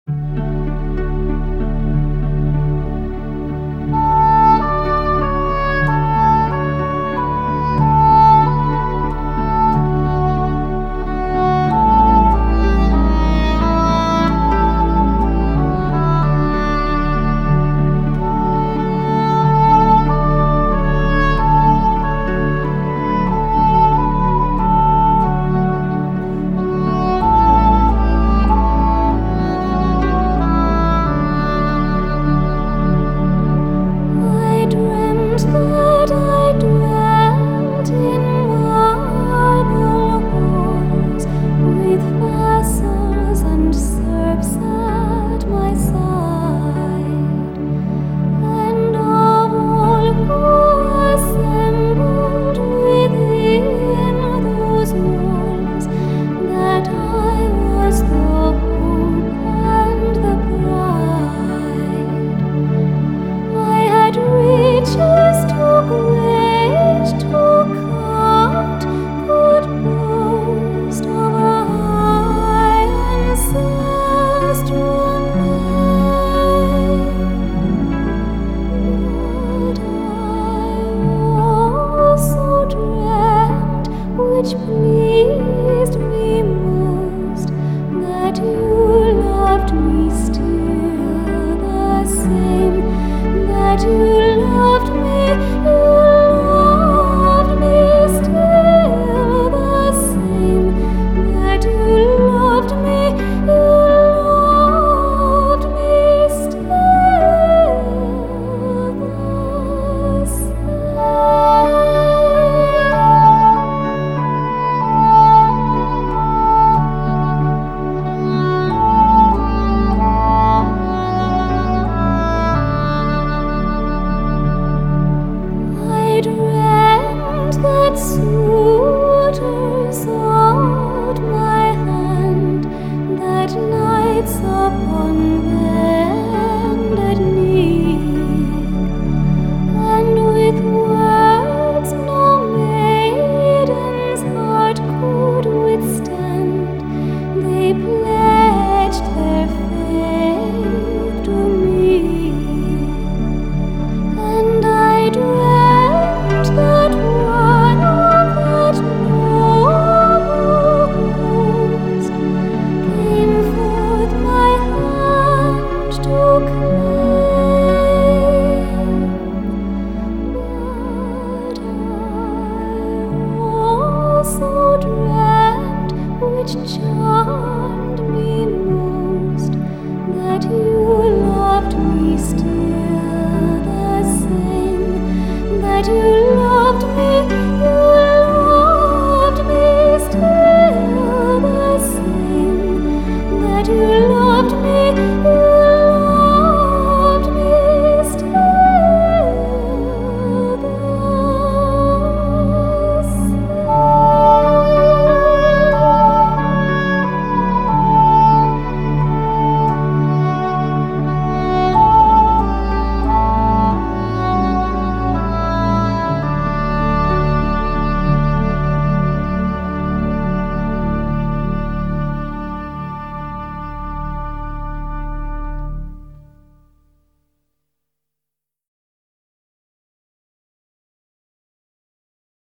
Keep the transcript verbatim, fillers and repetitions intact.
Which pleased me most, that you loved me still the same, that you loved me, you loved me still the same, that you loved me, you loved me still the same. That suitors sought my hand, that nights upon bed